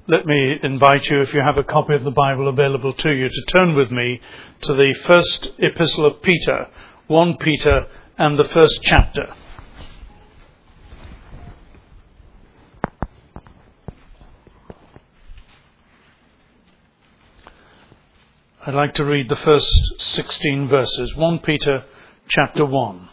Let me invite you, if you have a copy of the Bible available to you, to turn with me to the first epistle of Peter, 1 Peter and the first chapter. I'd like to read the first 16 verses. 1 Peter chapter 1.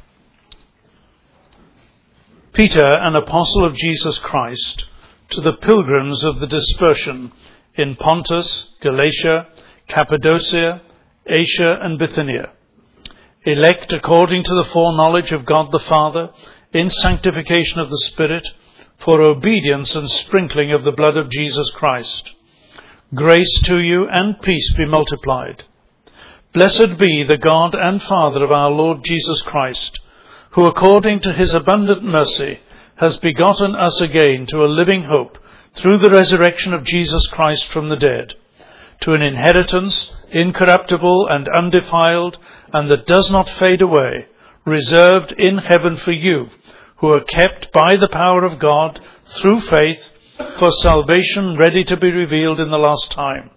Peter, an apostle of Jesus Christ, to the pilgrims of the dispersion in Pontus, Galatia, Cappadocia, Asia and Bithynia, elect according to the foreknowledge of God the Father, in sanctification of the Spirit, for obedience and sprinkling of the blood of Jesus Christ. Grace to you and peace be multiplied. Blessed be the God and Father of our Lord Jesus Christ, who according to his abundant mercy has begotten us again to a living hope through the resurrection of Jesus Christ from the dead, to an inheritance incorruptible and undefiled, and that does not fade away, reserved in heaven for you, who are kept by the power of God through faith for salvation ready to be revealed in the last time.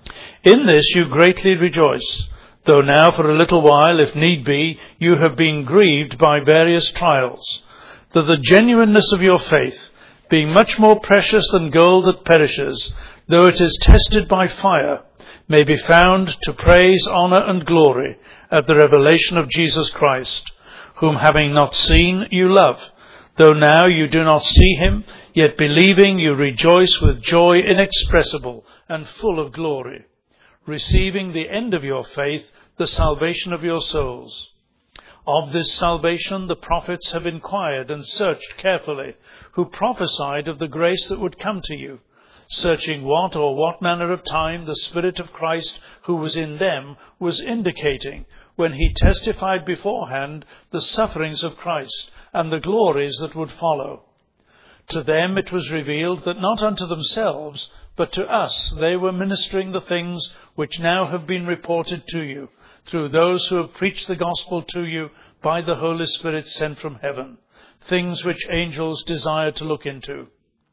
In this you greatly rejoice, though now for a little while, if need be, you have been grieved by various trials, that the genuineness of your faith, being much more precious than gold that perishes, though it is tested by fire, may be found to praise, honour and glory at the revelation of Jesus Christ, whom having not seen you love, though now you do not see him, yet believing you rejoice with joy inexpressible and full of glory, receiving the end of your faith, the salvation of your souls. Of this salvation the prophets have inquired and searched carefully, who prophesied of the grace that would come to you, searching what manner of time the Spirit of Christ who was in them was indicating, when he testified beforehand the sufferings of Christ and the glories that would follow. To them it was revealed that not unto themselves, but to us they were ministering the things which now have been reported to you, through those who have preached the gospel to you by the Holy Spirit sent from heaven, things which angels desire to look into.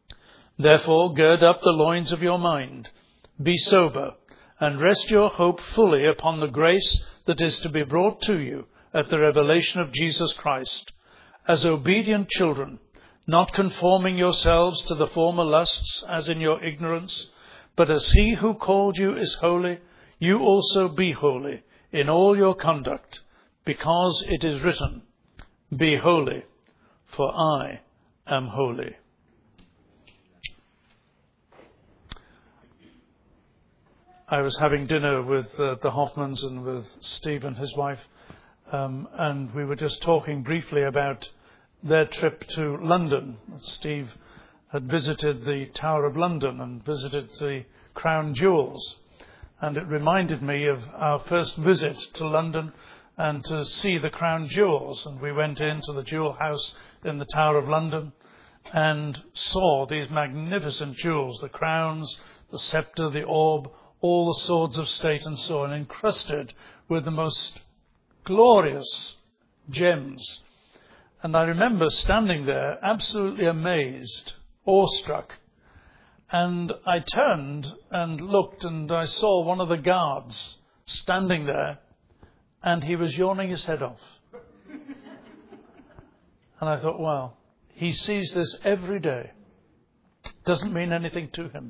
Therefore gird up the loins of your mind, be sober, and rest your hope fully upon the grace that is to be brought to you at the revelation of Jesus Christ, as obedient children, not conforming yourselves to the former lusts as in your ignorance, but as he who called you is holy, you also be holy in all your conduct, because it is written, Be holy, for I am holy. I was having dinner with the Hoffmans and with Steve and his wife, and we were just talking briefly about their trip to London. Steve had visited the Tower of London and visited the Crown Jewels. And it reminded me of our first visit to London and to see the Crown Jewels. And we went into the Jewel House in the Tower of London and saw these magnificent jewels, the crowns, the sceptre, the orb, all the swords of state and so on, encrusted with the most glorious gems. And I remember standing there absolutely amazed, awestruck. And I turned and looked, and I saw one of the guards standing there, and he was yawning his head off. And I thought, wow, he sees this every day. Doesn't mean anything to him.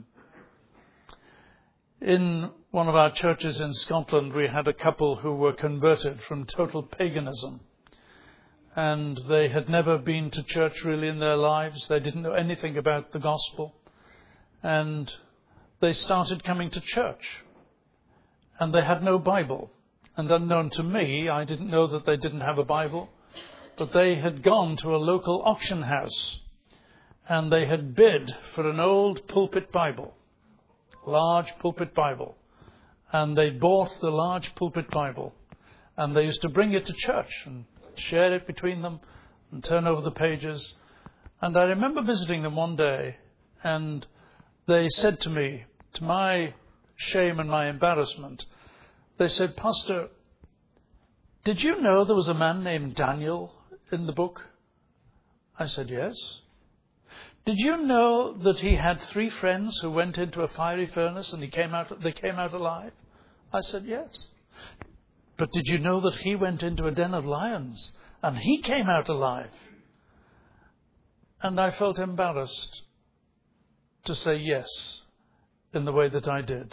In one of our churches in Scotland, we had a couple who were converted from total paganism. And they had never been to church really in their lives. They didn't know anything about the gospel. And they started coming to church. And they had no Bible. And unknown to me, I didn't know that they didn't have a Bible. But they had gone to a local auction house. And they had bid for an old pulpit Bible. Large pulpit Bible. And they bought the large pulpit Bible. And they used to bring it to church and share it between them and turn over the pages. And I remember visiting them one day, and they said to me, to my shame and my embarrassment, they said, Pastor, did you know there was a man named Daniel in the book? I said, yes. Did you know that he had 3 friends who went into a fiery furnace and they came out alive? I said, yes. But did you know that he went into a den of lions and he came out alive? And I felt embarrassed to say yes in the way that I did.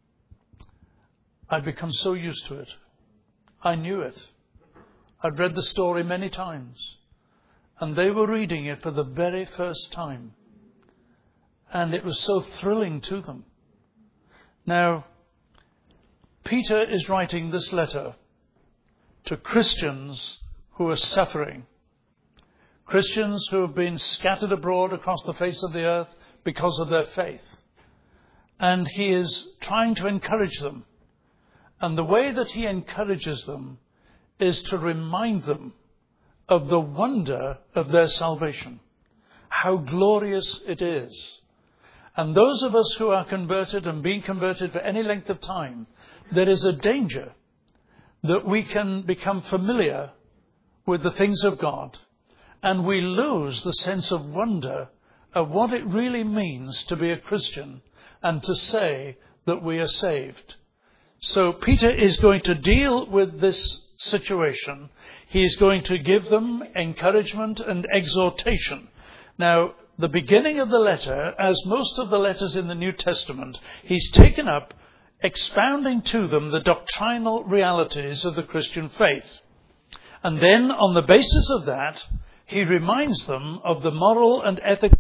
I'd become so used to it. I knew it. I'd read the story many times. And they were reading it for the very first time. And it was so thrilling to them. Now, Peter is writing this letter to Christians who are suffering. Christians who have been scattered abroad across the face of the earth because of their faith. And he is trying to encourage them. And the way that he encourages them is to remind them of the wonder of their salvation. How glorious it is. And those of us who are converted and being converted for any length of time, there is a danger that we can become familiar with the things of God and we lose the sense of wonder of what it really means to be a Christian and to say that we are saved. So Peter is going to deal with this situation. He is going to give them encouragement and exhortation. Now, the beginning of the letter, as most of the letters in the New Testament, he's taken up expounding to them the doctrinal realities of the Christian faith. And then, on the basis of that, he reminds them of the moral and ethical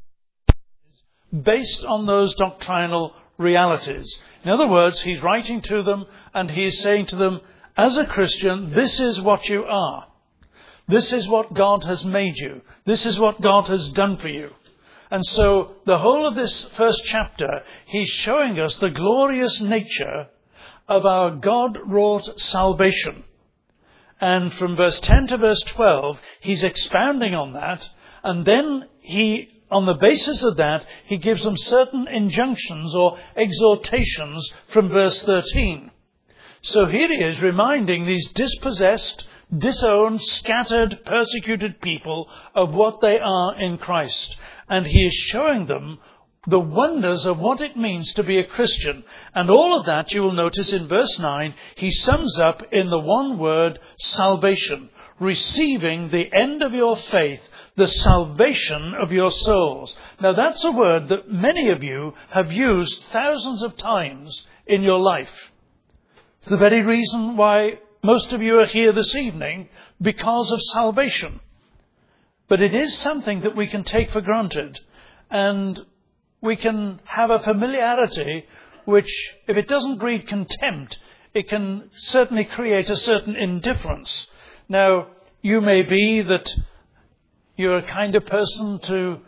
based on those doctrinal realities. In other words, he's writing to them and he's saying to them, as a Christian, this is what you are. This is what God has made you. This is what God has done for you. And so the whole of this first chapter, he's showing us the glorious nature of our God-wrought salvation. And from verse 10 to verse 12, he's expounding on that. And then on the basis of that, he gives them certain injunctions or exhortations from verse 13. So here he is reminding these dispossessed, disowned, scattered, persecuted people of what they are in Christ. And he is showing them the wonders of what it means to be a Christian. And all of that, you will notice in verse 9, he sums up in the one word, salvation. Receiving the end of your faith, the salvation of your souls. Now that's a word that many of you have used thousands of times in your life. It's the very reason why most of you are here this evening, because of salvation. But it is something that we can take for granted, and we can have a familiarity which, if it doesn't breed contempt, it can certainly create a certain indifference. Now, you may be that you're a kind of person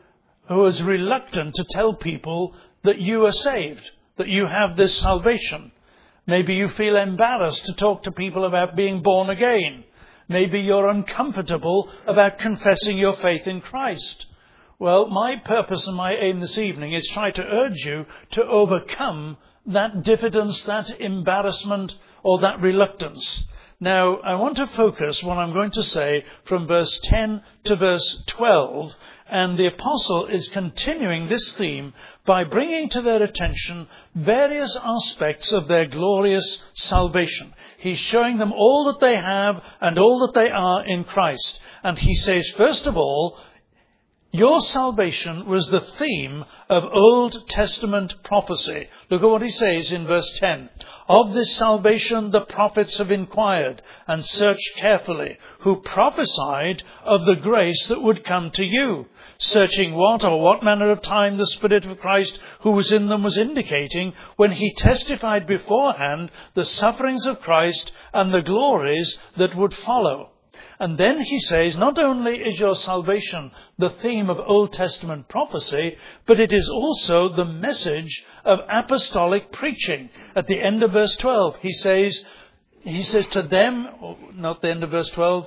who is reluctant to tell people that you are saved, that you have this salvation. Maybe you feel embarrassed to talk to people about being born again. Maybe you're uncomfortable about confessing your faith in Christ. Well, my purpose and my aim this evening is try to urge you to overcome that diffidence, that embarrassment, or that reluctance. Now, I want to focus what I'm going to say from verse 10 to verse 12, and the apostle is continuing this theme by bringing to their attention various aspects of their glorious salvation. He's showing them all that they have and all that they are in Christ. And he says, first of all, your salvation was the theme of Old Testament prophecy. Look at what he says in verse 10. Of this salvation the prophets have inquired and searched carefully, who prophesied of the grace that would come to you, searching what manner of time the Spirit of Christ who was in them was indicating when he testified beforehand the sufferings of Christ and the glories that would follow. And then he says, not only is your salvation the theme of Old Testament prophecy, but it is also the message of apostolic preaching. At the end of verse 12, he says to them, not the end of verse 12,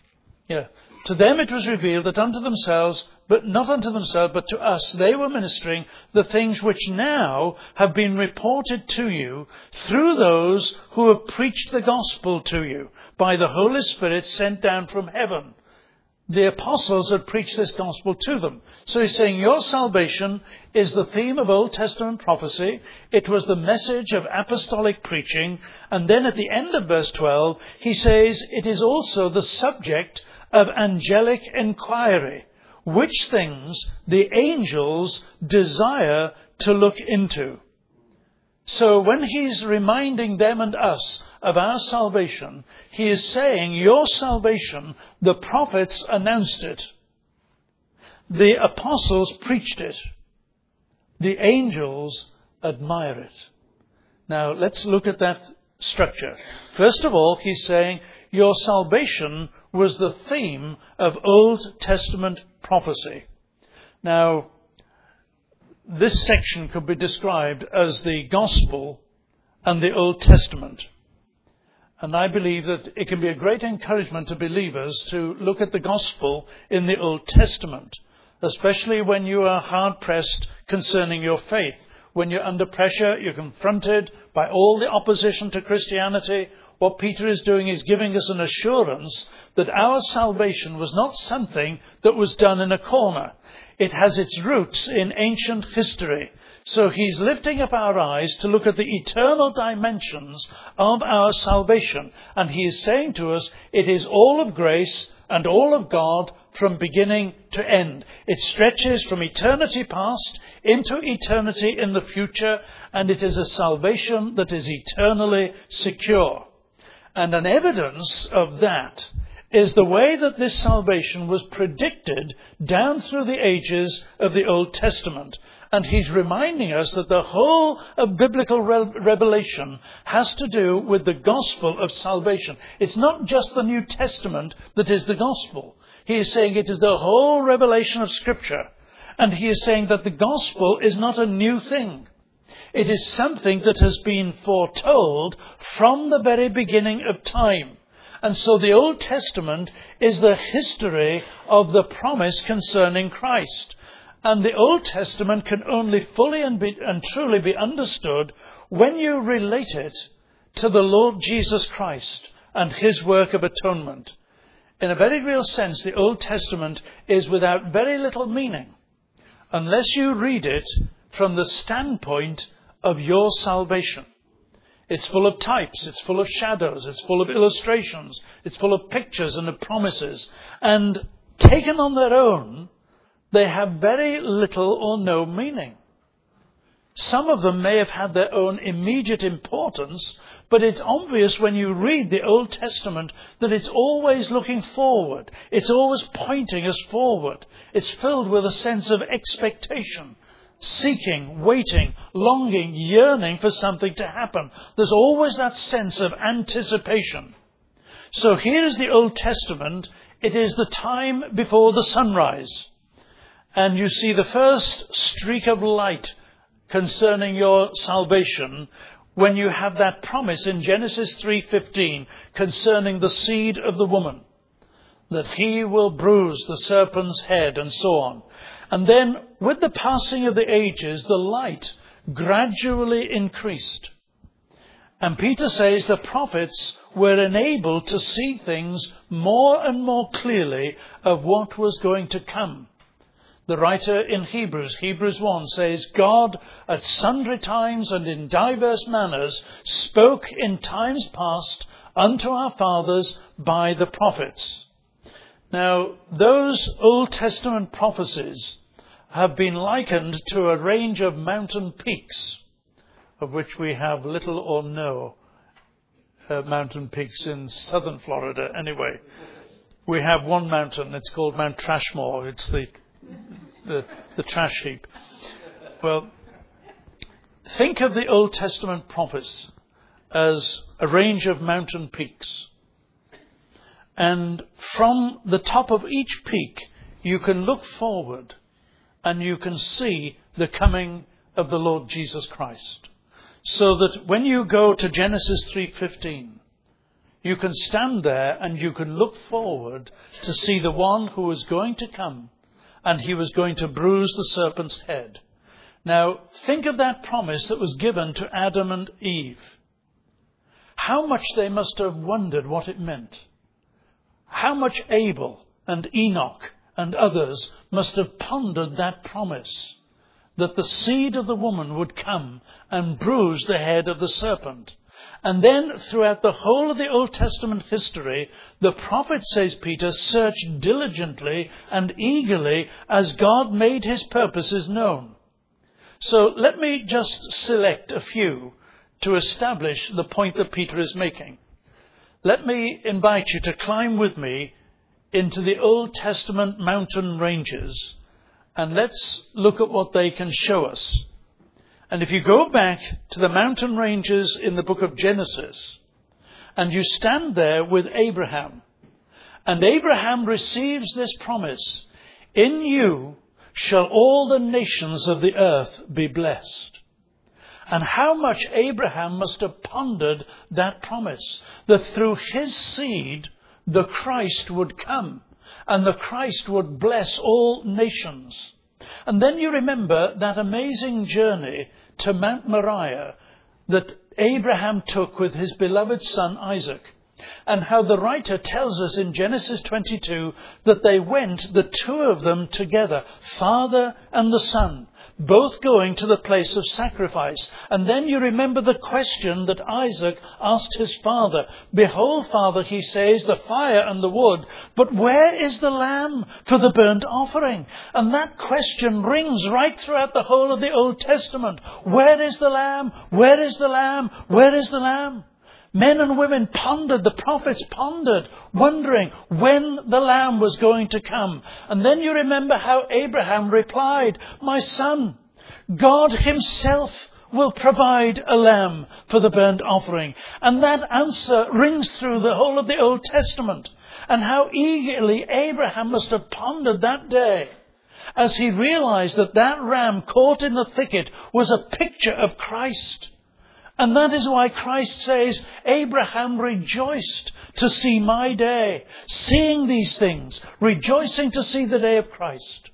to them it was revealed that unto themselves, but not unto themselves, but to us, they were ministering the things which now have been reported to you through those who have preached the gospel to you by the Holy Spirit sent down from heaven. the apostles had preached this gospel to them. So he's saying your salvation is the theme of Old Testament prophecy. It was the message of apostolic preaching. And then at the end of verse 12, he says it is also the subject of angelic inquiry, which things the angels desire to look into. So when he's reminding them and us of our salvation, he is saying your salvation, the prophets announced it. The apostles preached it. The angels admire it. Now let's look at that structure. First of all, he's saying your salvation was the theme of Old Testament prophecy. Now, this section could be described as the Gospel and the Old Testament. And I believe that it can be a great encouragement to believers to look at the Gospel in the Old Testament, especially when you are hard-pressed concerning your faith. When you're under pressure, you're confronted by all the opposition to Christianity. What Peter is doing is giving us an assurance that our salvation was not something that was done in a corner. It has its roots in ancient history. So he's lifting up our eyes to look at the eternal dimensions of our salvation. And he is saying to us, it is all of grace and all of God from beginning to end. It stretches from eternity past into eternity in the future, and it is a salvation that is eternally secure. And an evidence of that is the way that this salvation was predicted down through the ages of the Old Testament. And he's reminding us that the whole of biblical revelation has to do with the gospel of salvation. It's not just the New Testament that is the gospel. He is saying it is the whole revelation of Scripture. And he is saying that the gospel is not a new thing. It is something that has been foretold from the very beginning of time. And so the Old Testament is the history of the promise concerning Christ. And the Old Testament can only fully and truly be understood when you relate it to the Lord Jesus Christ and his work of atonement. In a very real sense, the Old Testament is without very little meaning unless you read it from the standpoint of your salvation. It's full of types, it's full of shadows, it's full of illustrations, it's full of pictures and of promises. And taken on their own, they have very little or no meaning. Some of them may have had their own immediate importance, but it's obvious when you read the Old Testament that it's always looking forward. It's always pointing us forward. It's filled with a sense of expectation. Seeking, waiting, longing, yearning for something to happen. There's always that sense of anticipation. So here is the Old Testament. It is the time before the sunrise. And you see the first streak of light concerning your salvation when you have that promise in Genesis 3:15 concerning the seed of the woman, that he will bruise the serpent's head and so on. And then with the passing of the ages, the light gradually increased. And Peter says the prophets were enabled to see things more and more clearly of what was going to come. The writer in Hebrews 1 says, God at sundry times and in diverse manners spoke in times past unto our fathers by the prophets. Now, those Old Testament prophecies have been likened to a range of mountain peaks, of which we have little or no mountain peaks in southern Florida anyway. We have one mountain, it's called Mount Trashmore. It's the trash heap. Well, think of the Old Testament prophets as a range of mountain peaks. And from the top of each peak, you can look forward and you can see the coming of the Lord Jesus Christ. So that when you go to Genesis 3:15, you can stand there and you can look forward to see the one who is going to come, and he was going to bruise the serpent's head. Now, think of that promise that was given to Adam and Eve. How much they must have wondered what it meant. How much Abel and Enoch and others must have pondered that promise, that the seed of the woman would come and bruise the head of the serpent. And then throughout the whole of the Old Testament history, the prophet, says Peter, searched diligently and eagerly as God made his purposes known. So let me just select a few to establish the point that Peter is making. Let me invite you to climb with me into the Old Testament mountain ranges, and let's look at what they can show us. And if you go back to the mountain ranges in the book of Genesis, and you stand there with Abraham, and Abraham receives this promise, in you shall all the nations of the earth be blessed. And how much Abraham must have pondered that promise, that through his seed the Christ would come, and the Christ would bless all nations. And then you remember that amazing journey to Mount Moriah that Abraham took with his beloved son Isaac, and how the writer tells us in Genesis 22 that they went, the two of them together, father and the son, both going to the place of sacrifice. And then you remember the question that Isaac asked his father. Behold, father, he says, the fire and the wood, but where is the lamb for the burnt offering? And that question rings right throughout the whole of the Old Testament. Where is the lamb? Where is the lamb? Where is the lamb? Men and women pondered, the prophets pondered, wondering when the lamb was going to come. And then you remember how Abraham replied, my son, God himself will provide a lamb for the burnt offering. And that answer rings through the whole of the Old Testament. And how eagerly Abraham must have pondered that day as he realized that that ram caught in the thicket was a picture of Christ. And that is why Christ says, Abraham rejoiced to see my day, seeing these things, rejoicing to see the day of Christ.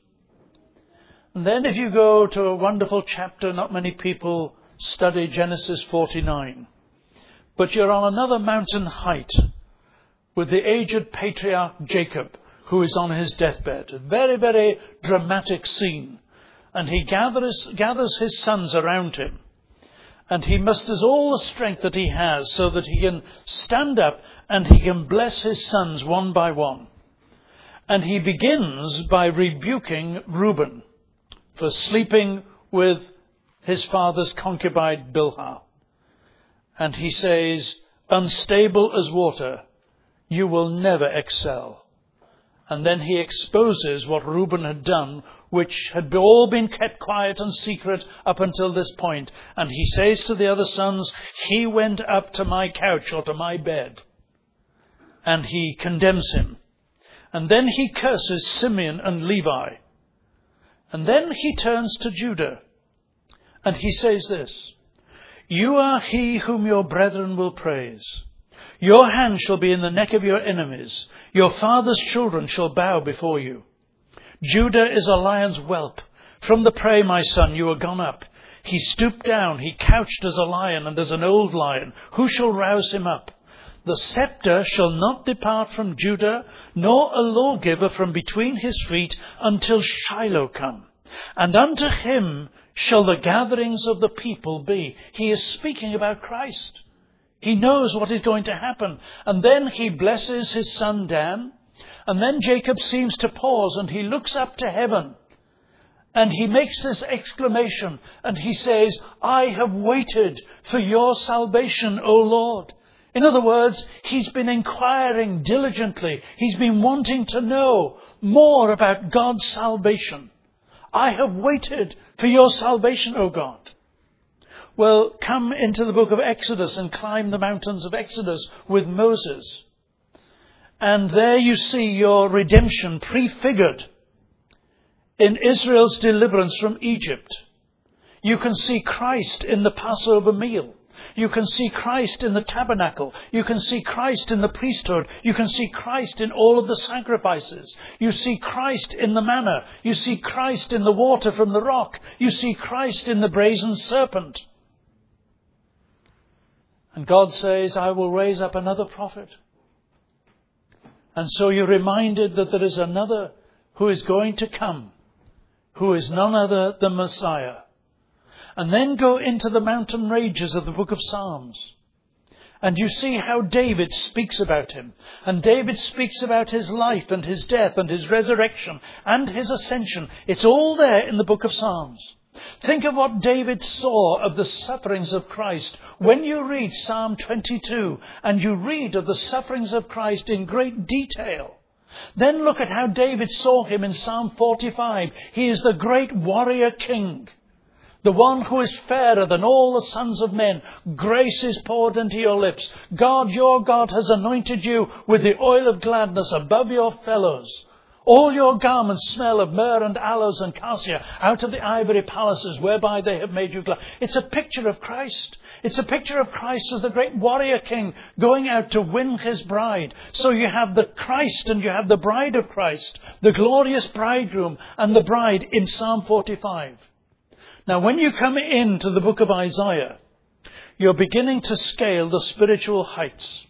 And then if you go to a wonderful chapter, not many people study Genesis 49, but you're on another mountain height with the aged patriarch Jacob, who is on his deathbed. A very, very dramatic scene. And he gathers his sons around him. And he musters all the strength that he has so that he can stand up and he can bless his sons one by one. And he begins by rebuking Reuben for sleeping with his father's concubine Bilhah. And he says, unstable as water, you will never excel. And then he exposes what Reuben had done, which had all been kept quiet and secret up until this point. And he says to the other sons, he went up to my couch or to my bed. And he condemns him. And then he curses Simeon and Levi. And then he turns to Judah. And he says this, you are he whom your brethren will praise. Your hand shall be in the neck of your enemies. Your father's children shall bow before you. Judah is a lion's whelp. From the prey, my son, you are gone up. He stooped down. He couched as a lion and as an old lion. Who shall rouse him up? The scepter shall not depart from Judah, nor a lawgiver from between his feet until Shiloh come. And unto him shall the gatherings of the people be. He is speaking about Christ. He knows what is going to happen. And then he blesses his son Dan. And then Jacob seems to pause and he looks up to heaven. And he makes this exclamation and he says, I have waited for your salvation, O Lord. In other words, he's been inquiring diligently. He's been wanting to know more about God's salvation. I have waited for your salvation, O God. Well, come into the book of Exodus and climb the mountains of Exodus with Moses. And there you see your redemption prefigured in Israel's deliverance from Egypt. You can see Christ in the Passover meal. You can see Christ in the tabernacle. You can see Christ in the priesthood. You can see Christ in all of the sacrifices. You see Christ in the manna. You see Christ in the water from the rock. You see Christ in the brazen serpent. And God says, I will raise up another prophet. And so you're reminded that there is another who is going to come, who is none other than Messiah. And then go into the mountain ranges of the book of Psalms. And you see how David speaks about him. And David speaks about his life and his death and his resurrection and his ascension. It's all there in the book of Psalms. Think of what David saw of the sufferings of Christ. When you read Psalm 22 and you read of the sufferings of Christ in great detail, then look at how David saw him in Psalm 45. He is the great warrior king. The one who is fairer than all the sons of men. Grace is poured into your lips. God, your God, has anointed you with the oil of gladness above your fellows. All your garments smell of myrrh and aloes and cassia out of the ivory palaces whereby they have made you glad. It's a picture of Christ. It's a picture of Christ as the great warrior king going out to win his bride. So you have the Christ and you have the bride of Christ, the glorious bridegroom and the bride in Psalm 45. Now, when you come into the book of Isaiah, you're beginning to scale the spiritual heights.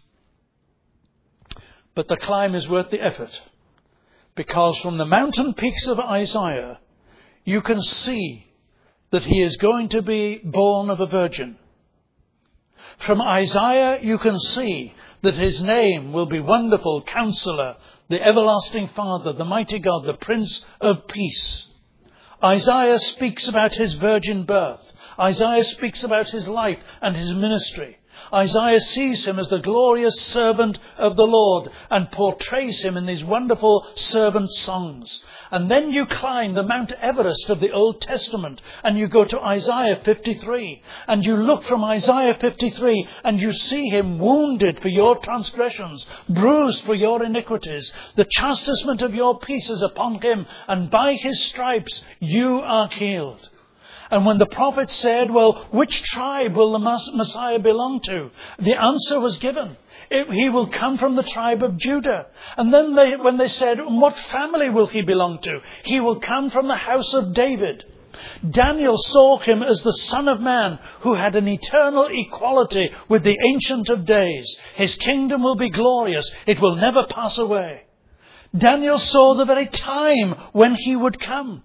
But the climb is worth the effort. Because from the mountain peaks of Isaiah, you can see that he is going to be born of a virgin. From Isaiah, you can see that his name will be Wonderful Counselor, the Everlasting Father, the Mighty God, the Prince of Peace. Isaiah speaks about his virgin birth. Isaiah speaks about his life and his ministry. Isaiah sees him as the glorious servant of the Lord and portrays him in these wonderful servant songs. And then you climb the Mount Everest of the Old Testament and you go to Isaiah 53. And you look from Isaiah 53 and you see him wounded for your transgressions, bruised for your iniquities. The chastisement of your peace is upon him, and by his stripes you are healed. And when the prophet said, well, which tribe will the Messiah belong to? The answer was given. He will come from the tribe of Judah. And then when they said, what family will he belong to? He will come from the house of David. Daniel saw him as the Son of Man who had an eternal equality with the Ancient of Days. His kingdom will be glorious. It will never pass away. Daniel saw the very time when he would come.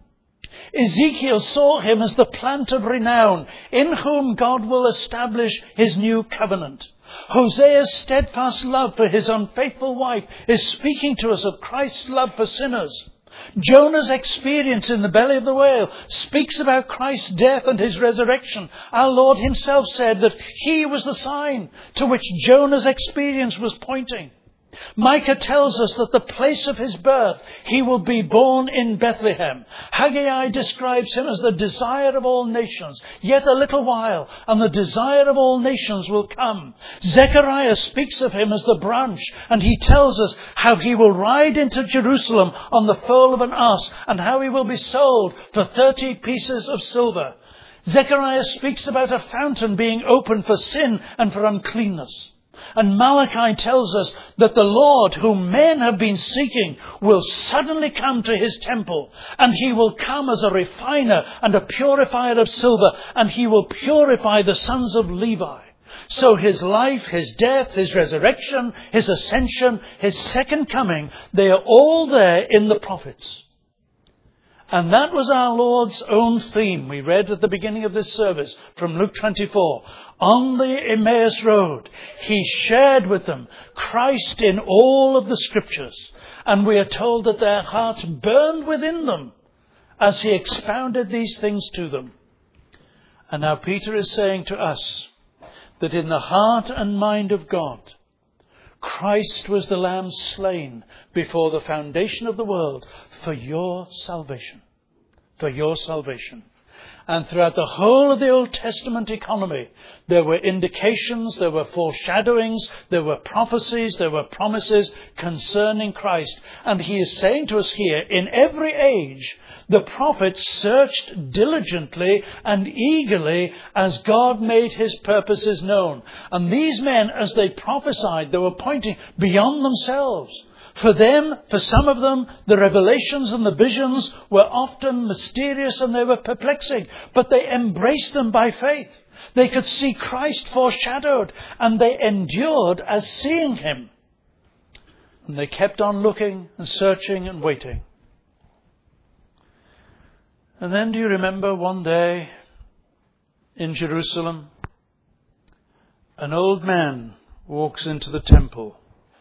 Ezekiel saw him as the plant of renown, in whom God will establish his new covenant. Hosea's steadfast love for his unfaithful wife is speaking to us of Christ's love for sinners. Jonah's experience in the belly of the whale speaks about Christ's death and his resurrection. Our Lord himself said that he was the sign to which Jonah's experience was pointing. Micah tells us that the place of his birth, he will be born in Bethlehem. Haggai describes him as the desire of all nations. Yet a little while, and the desire of all nations will come. Zechariah speaks of him as the branch, and he tells us how he will ride into Jerusalem on the foal of an ass, and how he will be sold for 30 pieces of silver. Zechariah speaks about a fountain being opened for sin and for uncleanness. And Malachi tells us that the Lord, whom men have been seeking, will suddenly come to his temple. And he will come as a refiner and a purifier of silver. And he will purify the sons of Levi. So his life, his death, his resurrection, his ascension, his second coming, they are all there in the prophets. And that was our Lord's own theme. We read at the beginning of this service from Luke 24. On the Emmaus Road, he shared with them Christ in all of the Scriptures. And we are told that their hearts burned within them as he expounded these things to them. And now Peter is saying to us that in the heart and mind of God, Christ was the Lamb slain before the foundation of the world for your salvation. For your salvation. And throughout the whole of the Old Testament economy, there were indications, there were foreshadowings, there were prophecies, there were promises concerning Christ. And he is saying to us here, in every age, the prophets searched diligently and eagerly as God made his purposes known. And these men, as they prophesied, they were pointing beyond themselves. For them, for some of them, the revelations and the visions were often mysterious and they were perplexing, but they embraced them by faith. They could see Christ foreshadowed and they endured as seeing him. And they kept on looking and searching and waiting. And then do you remember one day in Jerusalem, an old man walks into the temple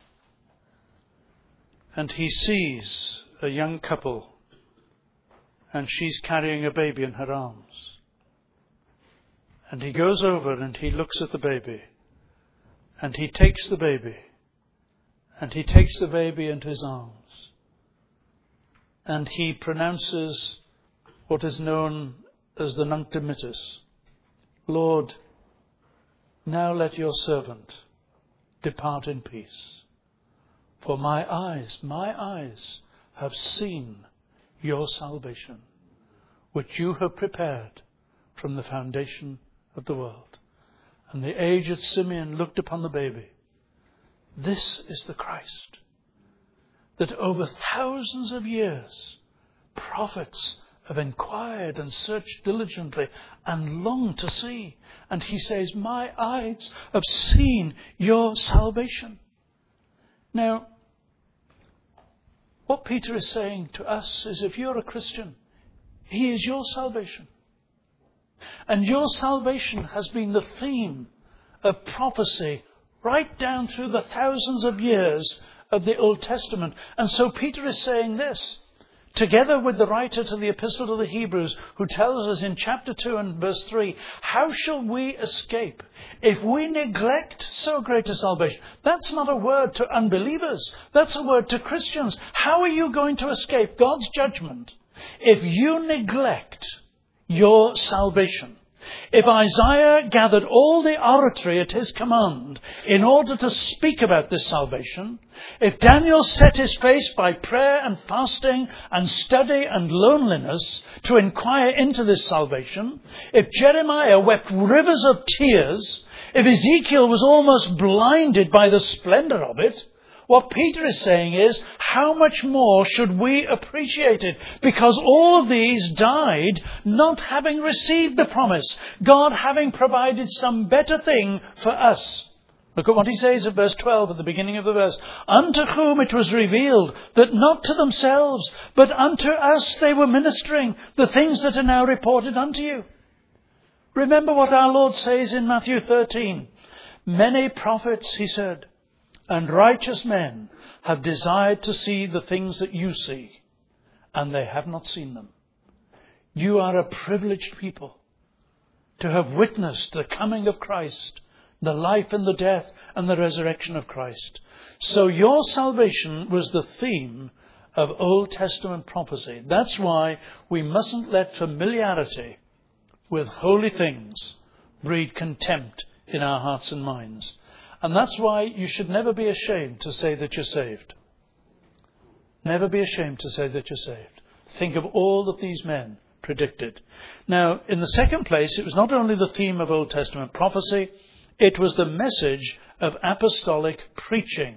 and he sees a young couple and she's carrying a baby in her arms. And he goes over and he looks at the baby and he takes the baby and he takes the baby into his arms and he pronounces what is known as the Nunc Dimittis. Lord, now let your servant depart in peace. For my eyes have seen your salvation, which you have prepared from the foundation of the world. And the aged Simeon looked upon the baby. This is the Christ that over thousands of years prophets have inquired and searched diligently and longed to see. And he says, my eyes have seen your salvation. Now, what Peter is saying to us is, if you're a Christian, he is your salvation. And your salvation has been the theme of prophecy right down through the thousands of years of the Old Testament. And so Peter is saying this, together with the writer to the Epistle to the Hebrews, who tells us in chapter 2 and verse 3, how shall we escape if we neglect so great a salvation? That's not a word to unbelievers. That's a word to Christians. How are you going to escape God's judgment if you neglect your salvation? If Isaiah gathered all the oratory at his command in order to speak about this salvation, if Daniel set his face by prayer and fasting and study and loneliness to inquire into this salvation, if Jeremiah wept rivers of tears, if Ezekiel was almost blinded by the splendor of it, what Peter is saying is, how much more should we appreciate it? Because all of these died not having received the promise, God having provided some better thing for us. Look at what he says in verse 12 at the beginning of the verse. Unto whom it was revealed that not to themselves, but unto us they were ministering the things that are now reported unto you. Remember what our Lord says in Matthew 13. Many prophets, he said, and righteous men have desired to see the things that you see, and they have not seen them. You are a privileged people to have witnessed the coming of Christ, the life and the death and the resurrection of Christ. So your salvation was the theme of Old Testament prophecy. That's why we mustn't let familiarity with holy things breed contempt in our hearts and minds. And that's why you should never be ashamed to say that you're saved. Never be ashamed to say that you're saved. Think of all that these men predicted. Now, in the second place, it was not only the theme of Old Testament prophecy, it was the message of apostolic preaching.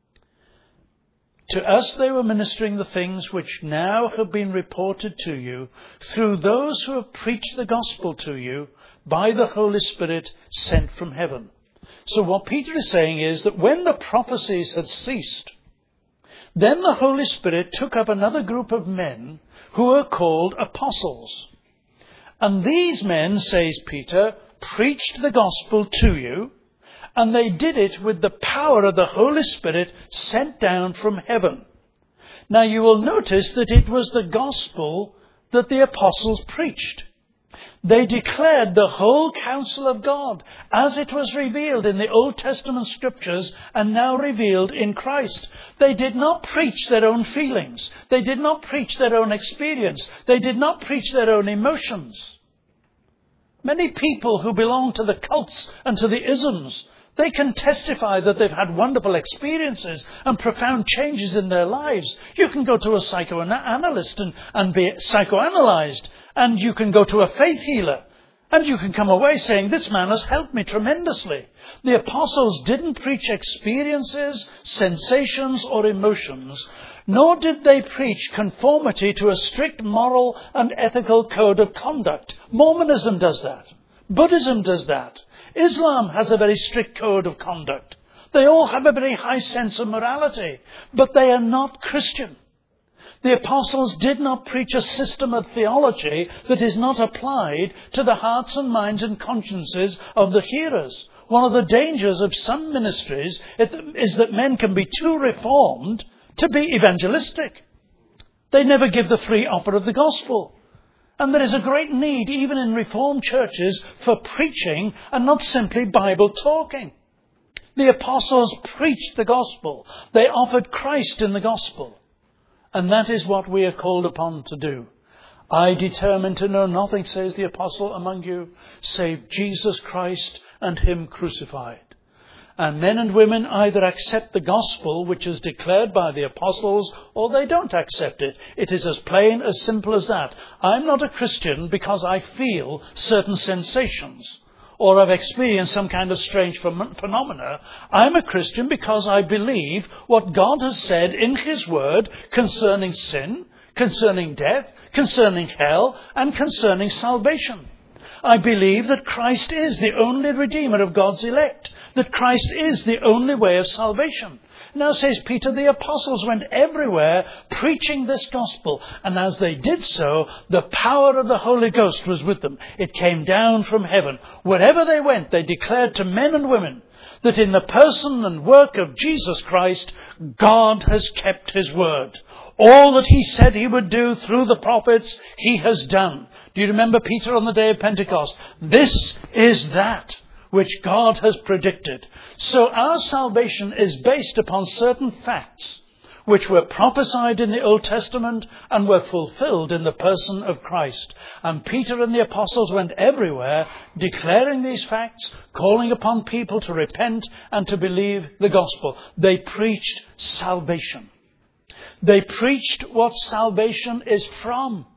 To us they were ministering the things which now have been reported to you through those who have preached the gospel to you by the Holy Spirit sent from heaven. So what Peter is saying is that when the prophecies had ceased, then the Holy Spirit took up another group of men who are called apostles. And these men, says Peter, preached the gospel to you, and they did it with the power of the Holy Spirit sent down from heaven. Now you will notice that it was the gospel that the apostles preached. They declared the whole counsel of God as it was revealed in the Old Testament scriptures and now revealed in Christ. They did not preach their own feelings. They did not preach their own experience. They did not preach their own emotions. Many people who belong to the cults and to the isms, they can testify that they've had wonderful experiences and profound changes in their lives. You can go to a psychoanalyst and be psychoanalyzed. And you can go to a faith healer. And you can come away saying, this man has helped me tremendously. The apostles didn't preach experiences, sensations, or emotions. Nor did they preach conformity to a strict moral and ethical code of conduct. Mormonism does that. Buddhism does that. Islam has a very strict code of conduct. They all have a very high sense of morality, but they are not Christian. The apostles did not preach a system of theology that is not applied to the hearts and minds and consciences of the hearers. One of the dangers of some ministries is that men can be too reformed to be evangelistic. They never give the free offer of the gospel. And there is a great need, even in Reformed churches, for preaching and not simply Bible talking. The apostles preached the gospel. They offered Christ in the gospel. And that is what we are called upon to do. I determine to know nothing, says the apostle, among you, save Jesus Christ and him crucified. And men and women either accept the gospel, which is declared by the apostles, or they don't accept it. It is as plain, as simple as that. I'm not a Christian because I feel certain sensations, or I've experienced some kind of strange phenomena. I'm a Christian because I believe what God has said in his word concerning sin, concerning death, concerning hell, and concerning salvation. I believe that Christ is the only Redeemer of God's elect, that Christ is the only way of salvation. Now, says Peter, the apostles went everywhere preaching this gospel, and as they did so, the power of the Holy Ghost was with them. It came down from heaven. Wherever they went, they declared to men and women that in the person and work of Jesus Christ, God has kept his word. All that he said he would do through the prophets, he has done. Do you remember Peter on the day of Pentecost? This is that which God has predicted. So our salvation is based upon certain facts which were prophesied in the Old Testament and were fulfilled in the person of Christ. And Peter and the apostles went everywhere declaring these facts, calling upon people to repent and to believe the gospel. They preached salvation. They preached what salvation is from.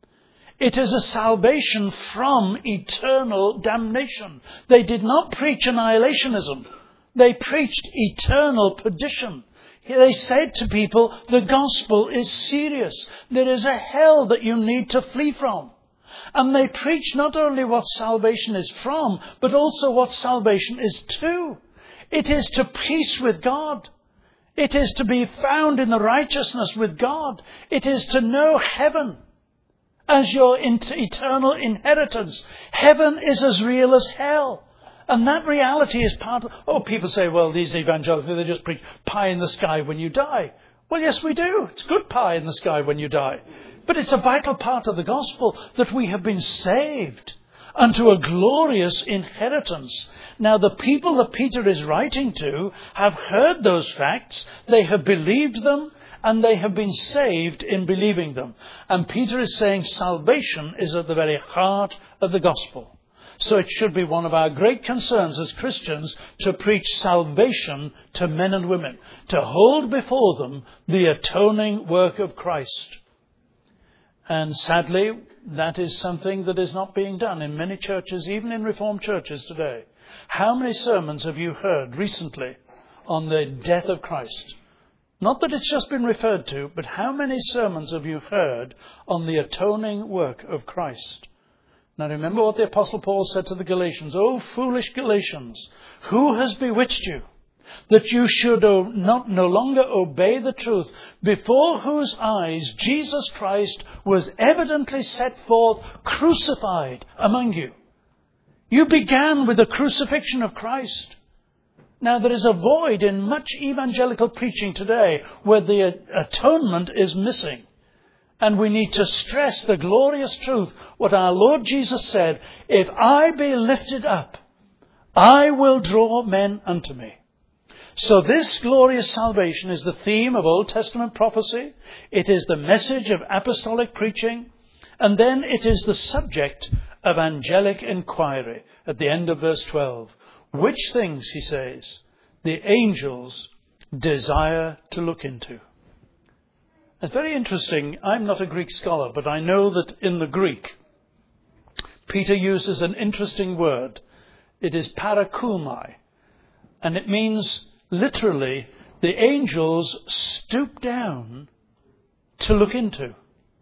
It is a salvation from eternal damnation. They did not preach annihilationism. They preached eternal perdition. They said to people, the gospel is serious. There is a hell that you need to flee from. And they preach not only what salvation is from, but also what salvation is to. It is to peace with God. It is to be found in the righteousness with God. It is to know heaven as your eternal inheritance. Heaven is as real as hell. And that reality is part of... people say, well, these evangelicals, they just preach pie in the sky when you die. Well, yes, we do. It's good pie in the sky when you die. But it's a vital part of the gospel that we have been saved unto a glorious inheritance. Now, the people that Peter is writing to have heard those facts. They have believed them. And they have been saved in believing them. And Peter is saying salvation is at the very heart of the gospel. So it should be one of our great concerns as Christians to preach salvation to men and women, to hold before them the atoning work of Christ. And sadly, that is something that is not being done in many churches, even in Reformed churches today. How many sermons have you heard recently on the death of Christ? Not that it's just been referred to, but how many sermons have you heard on the atoning work of Christ? Now remember what the Apostle Paul said to the Galatians. "O foolish Galatians, who has bewitched you, that you should no longer obey the truth, before whose eyes Jesus Christ was evidently set forth crucified among you?" You began with the crucifixion of Christ. Now, there is a void in much evangelical preaching today where the atonement is missing. And we need to stress the glorious truth, what our Lord Jesus said, "If I be lifted up, I will draw men unto me." So this glorious salvation is the theme of Old Testament prophecy. It is the message of apostolic preaching. And then it is the subject of angelic inquiry at the end of verse 12. Which things, he says, the angels desire to look into. It's very interesting. I'm not a Greek scholar, but I know that in the Greek, Peter uses an interesting word. It is parakoumai. And it means literally the angels stoop down to look into.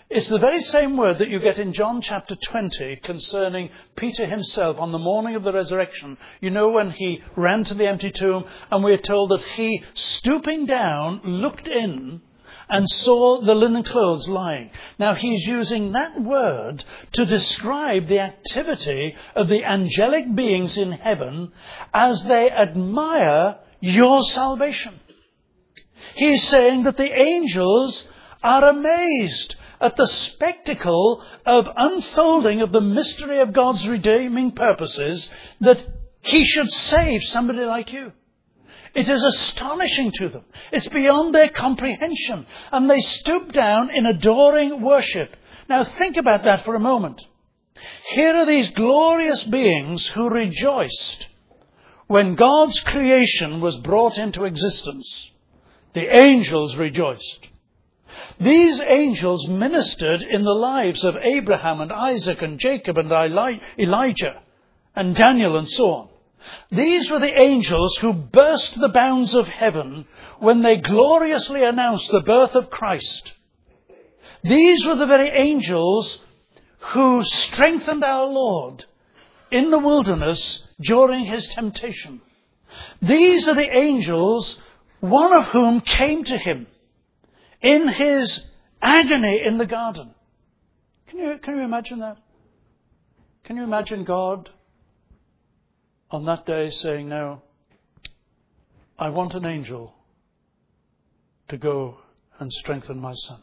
It's the very same word that you get in John chapter 20 concerning Peter himself on the morning of the resurrection. You know, when he ran to the empty tomb, and we're told that he, stooping down, looked in and saw the linen clothes lying. Now, he's using that word to describe the activity of the angelic beings in heaven as they admire your salvation. He's saying that the angels are amazed at the spectacle of unfolding of the mystery of God's redeeming purposes, that he should save somebody like you. It is astonishing to them. It's beyond their comprehension. And they stoop down in adoring worship. Now think about that for a moment. Here are these glorious beings who rejoiced when God's creation was brought into existence. The angels rejoiced. These angels ministered in the lives of Abraham and Isaac and Jacob and Elijah and Daniel and so on. These were the angels who burst the bounds of heaven when they gloriously announced the birth of Christ. These were the very angels who strengthened our Lord in the wilderness during his temptation. These are the angels, one of whom came to him in his agony in the garden. Can you imagine that? Can you imagine God on that day saying, "Now, I want an angel to go and strengthen my son"?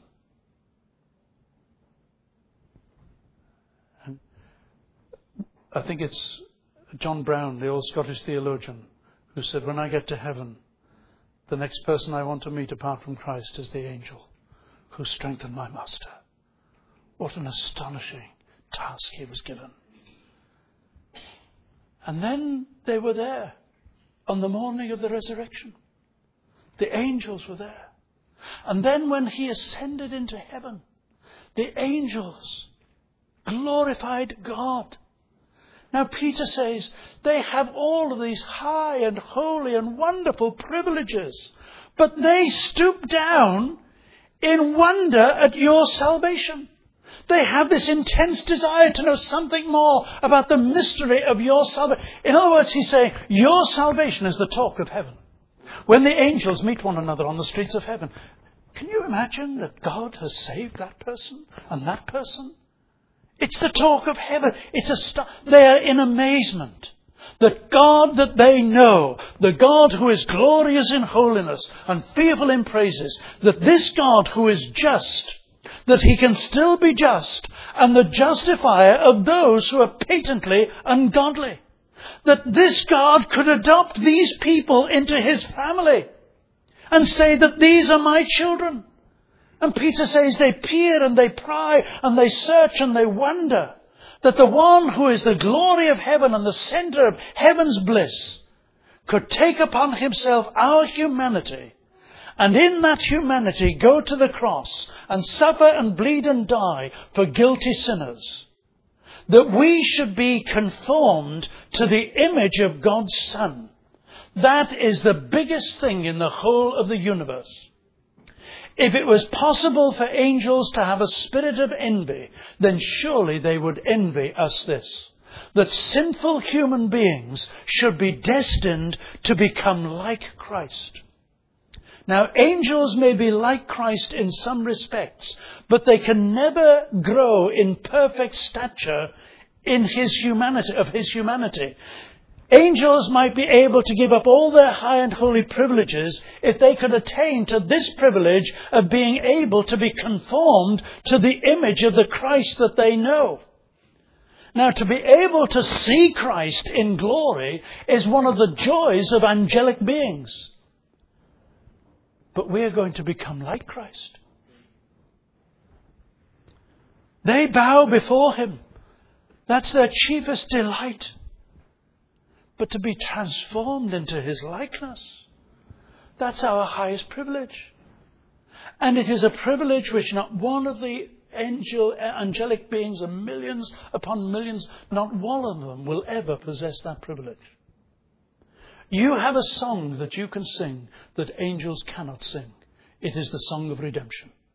And I think it's John Brown, the old Scottish theologian, who said, "When I get to heaven, the next person I want to meet apart from Christ is the angel who strengthened my master." What an astonishing task he was given. And then they were there on the morning of the resurrection. The angels were there. And then when he ascended into heaven, the angels glorified God. Now Peter says they have all of these high and holy and wonderful privileges, but they stoop down in wonder at your salvation. They have this intense desire to know something more about the mystery of your salvation. In other words, he's saying your salvation is the talk of heaven. When the angels meet one another on the streets of heaven, can you imagine that God has saved that person and that person? It's the talk of heaven. They are in amazement that God that they know, the God who is glorious in holiness and fearful in praises, that this God who is just, that he can still be just and the justifier of those who are patently ungodly, that this God could adopt these people into his family and say that these are my children. And Peter says they peer and they pry and they search and they wonder that the one who is the glory of heaven and the center of heaven's bliss could take upon himself our humanity, and in that humanity go to the cross and suffer and bleed and die for guilty sinners. That we should be conformed to the image of God's Son. That is the biggest thing in the whole of the universe. If it was possible for angels to have a spirit of envy, then surely they would envy us this: that sinful human beings should be destined to become like Christ. Now, angels may be like Christ in some respects, but they can never grow in perfect stature in his humanity. Angels might be able to give up all their high and holy privileges if they could attain to this privilege of being able to be conformed to the image of the Christ that they know. Now, to be able to see Christ in glory is one of the joys of angelic beings. But we are going to become like Christ. They bow before him. That's their chiefest delight. But to be transformed into his likeness, that's our highest privilege. And it is a privilege which not one of the angelic beings, and millions upon millions, not one of them will ever possess that privilege. You have a song that you can sing that angels cannot sing. It is the song of redemption.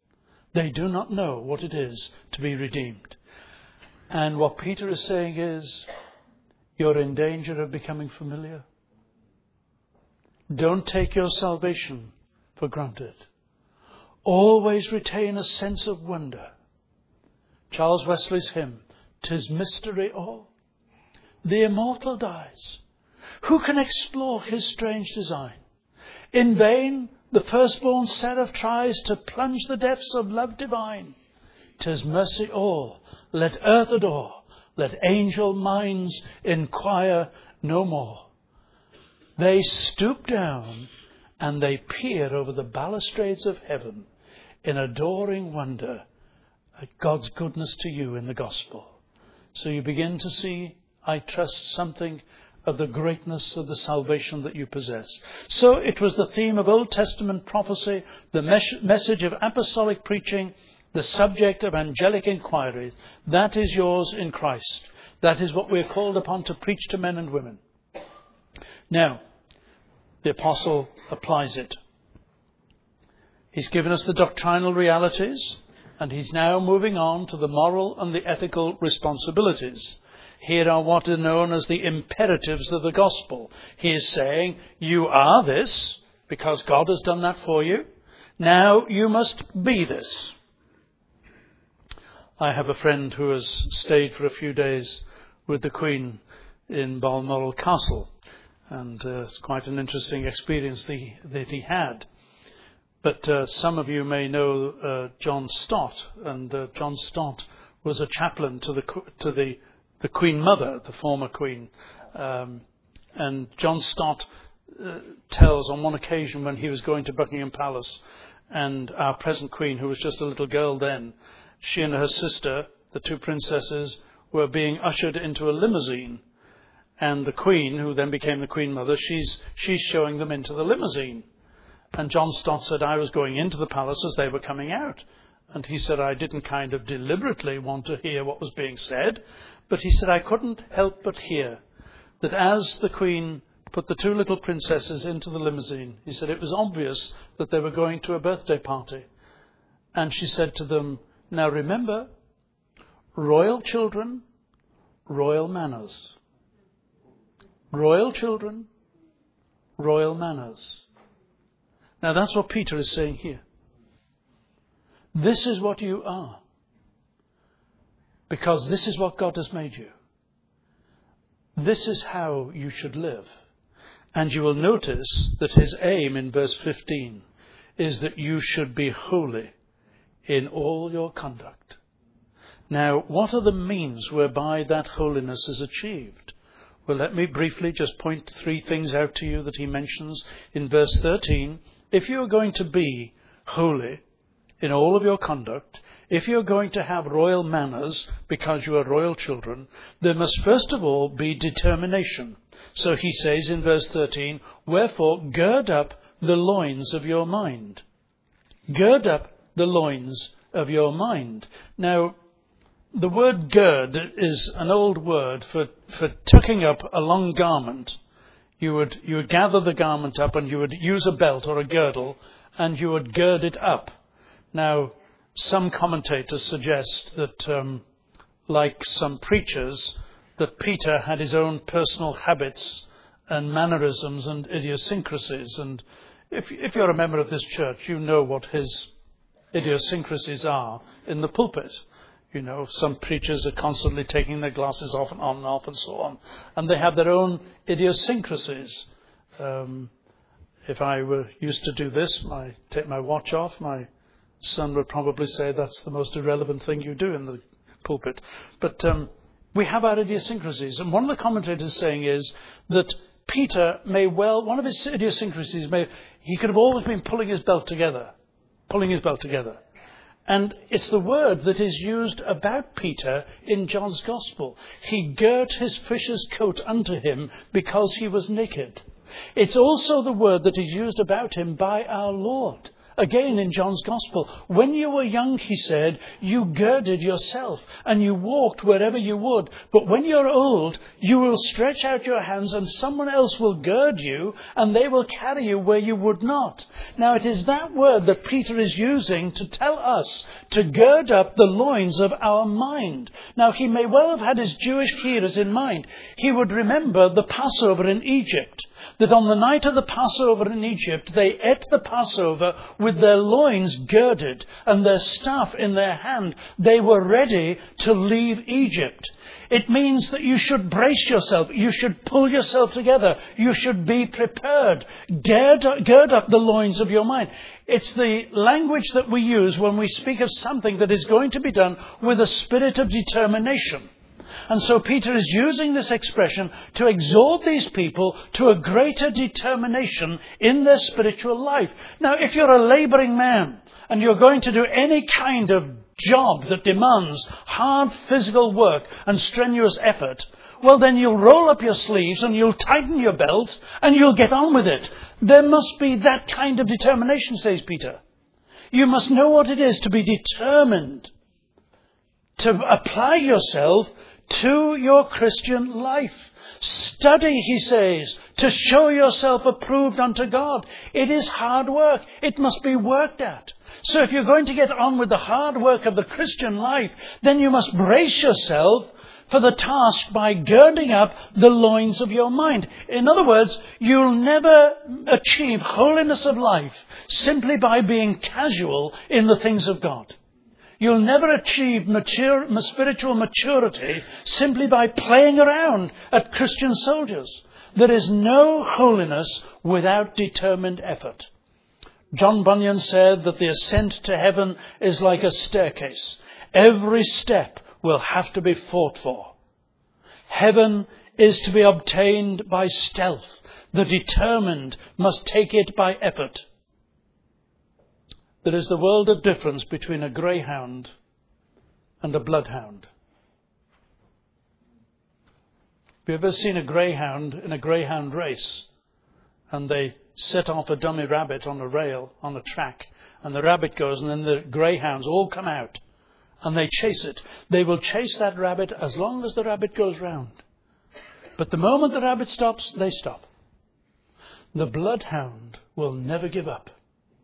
They do not know what it is to be redeemed. And what Peter is saying is, you're in danger of becoming familiar. Don't take your salvation for granted. Always retain a sense of wonder. Charles Wesley's hymn, "'Tis mystery all. The immortal dies. Who can explore his strange design? In vain the firstborn seraph tries to plunge the depths of love divine. 'Tis mercy all. Let earth adore. Let angel minds inquire no more. They stoop down and they peer over the balustrades of heaven in adoring wonder at God's goodness to you in the gospel." So you begin to see, I trust, something of the greatness of the salvation that you possess. So it was the theme of Old Testament prophecy, the message of apostolic preaching, the subject of angelic inquiry. That is yours in Christ. That is what we are called upon to preach to men and women. Now, the apostle applies it. He's given us the doctrinal realities, and he's now moving on to the moral and the ethical responsibilities. Here are what are known as the imperatives of the gospel. He is saying, you are this, because God has done that for you. Now you must be this. I have a friend who has stayed for a few days with the Queen in Balmoral Castle, and it's quite an interesting experience that he had. But some of you may know John Stott, and John Stott was a chaplain to the Queen Mother, the former Queen. And John Stott tells on one occasion when he was going to Buckingham Palace, and our present Queen, who was just a little girl then, she and her sister, the two princesses, were being ushered into a limousine. And the Queen, who then became the Queen Mother, she's showing them into the limousine. And John Stott said, I was going into the palace as they were coming out. And he said, I didn't kind of deliberately want to hear what was being said. But he said, I couldn't help but hear that as the Queen put the two little princesses into the limousine, he said it was obvious that they were going to a birthday party. And she said to them, now remember, royal children, royal manners. Royal children, royal manners. Now that's what Peter is saying here. This is what you are. Because this is what God has made you. This is how you should live. And you will notice that his aim in verse 15 is that you should be holy in all your conduct. Now, what are the means whereby that holiness is achieved? Well, let me briefly just point three things out to you that he mentions in verse 13. If you are going to be holy in all of your conduct, if you're going to have royal manners because you are royal children, there must first of all be determination. So he says in verse 13, wherefore gird up the loins of your mind. Gird up the loins of your mind. Now, the word gird is an old word for tucking up a long garment. You would gather the garment up and you would use a belt or a girdle and you would gird it up. Now, some commentators suggest that, like some preachers, that Peter had his own personal habits and mannerisms and idiosyncrasies. And if you're a member of this church, you know what his idiosyncrasies are in the pulpit. You know, some preachers are constantly taking their glasses off and on and off and so on. And they have their own idiosyncrasies. If I were used to do this, I take my watch off, my son would probably say that's the most irrelevant thing you do in the pulpit. But we have our idiosyncrasies. And one of the commentators saying is that Peter one of his idiosyncrasies he could have always been pulling his belt together. And it's the word that is used about Peter in John's Gospel. He girt his fisher's coat unto him because he was naked. It's also the word that is used about him by our Lord Again in John's Gospel, when you were young, he said, you girded yourself and you walked wherever you would. But when you're old, you will stretch out your hands and someone else will gird you and they will carry you where you would not. Now it is that word that Peter is using to tell us to gird up the loins of our mind. Now he may well have had his Jewish hearers in mind. He would remember the Passover in Egypt. That on the night of the Passover in Egypt, they ate the Passover with their loins girded and their staff in their hand. They were ready to leave Egypt. It means that you should brace yourself. You should pull yourself together. You should be prepared. Gird up the loins of your mind. It's the language that we use when we speak of something that is going to be done with a spirit of determination. And so Peter is using this expression to exhort these people to a greater determination in their spiritual life. Now, if you're a labouring man and you're going to do any kind of job that demands hard physical work and strenuous effort, well, then you'll roll up your sleeves and you'll tighten your belt and you'll get on with it. There must be that kind of determination, says Peter. You must know what it is to be determined to apply yourself to your Christian life. Study, he says, to show yourself approved unto God. It is hard work. It must be worked at. So if you're going to get on with the hard work of the Christian life, then you must brace yourself for the task by girding up the loins of your mind. In other words, you'll never achieve holiness of life simply by being casual in the things of God. You'll never achieve spiritual maturity simply by playing around at Christian soldiers. There is no holiness without determined effort. John Bunyan said that the ascent to heaven is like a staircase. Every step will have to be fought for. Heaven is to be obtained by stealth. The determined must take it by effort. There is the world of difference between a greyhound and a bloodhound. Have you ever seen a greyhound in a greyhound race? And they set off a dummy rabbit on a rail, on a track, and the rabbit goes, and then the greyhounds all come out, and they chase it. They will chase that rabbit as long as the rabbit goes round. But the moment the rabbit stops, they stop. The bloodhound will never give up.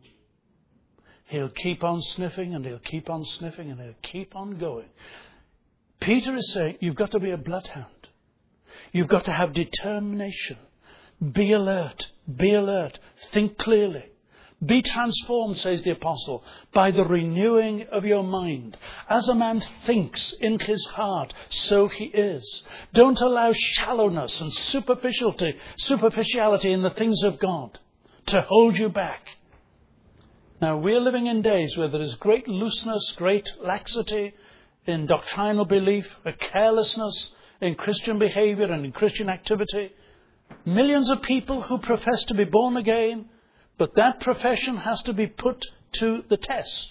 He'll keep on sniffing and he'll keep on sniffing and he'll keep on going. Peter is saying, you've got to be a bloodhound. You've got to have determination. Be alert. Be alert. Think clearly. Be transformed, says the apostle, by the renewing of your mind. As a man thinks in his heart, so he is. Don't allow shallowness and superficiality in the things of God to hold you back. Now, we're living in days where there is great looseness, great laxity in doctrinal belief, a carelessness in Christian behaviour and in Christian activity. Millions of people who profess to be born again, but that profession has to be put to the test.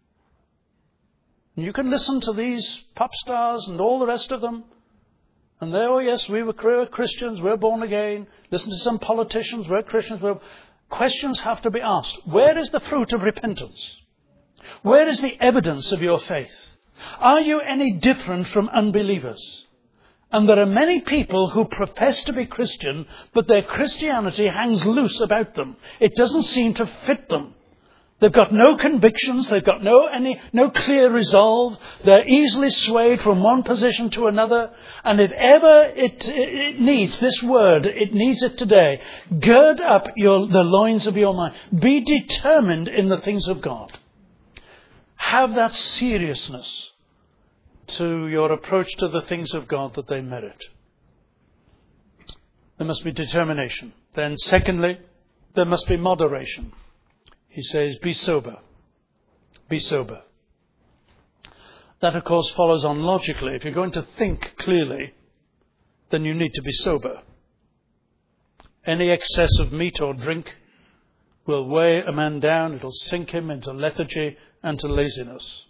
And you can listen to these pop stars and all the rest of them, and they, oh yes, we're Christians, we're born again. Listen to some politicians, we're Christians, Questions have to be asked. Where is the fruit of repentance? Where is the evidence of your faith? Are you any different from unbelievers? And there are many people who profess to be Christian, but their Christianity hangs loose about them. It doesn't seem to fit them. They've got no convictions. They've got no clear resolve. They're easily swayed from one position to another. And if ever it needs this word, it needs it today. Gird up the loins of your mind. Be determined in the things of God. Have that seriousness to your approach to the things of God that they merit. There must be determination. Then secondly, there must be moderation. He says, be sober. Be sober. That, of course, follows on logically. If you're going to think clearly, then you need to be sober. Any excess of meat or drink will weigh a man down. It'll sink him into lethargy and to laziness.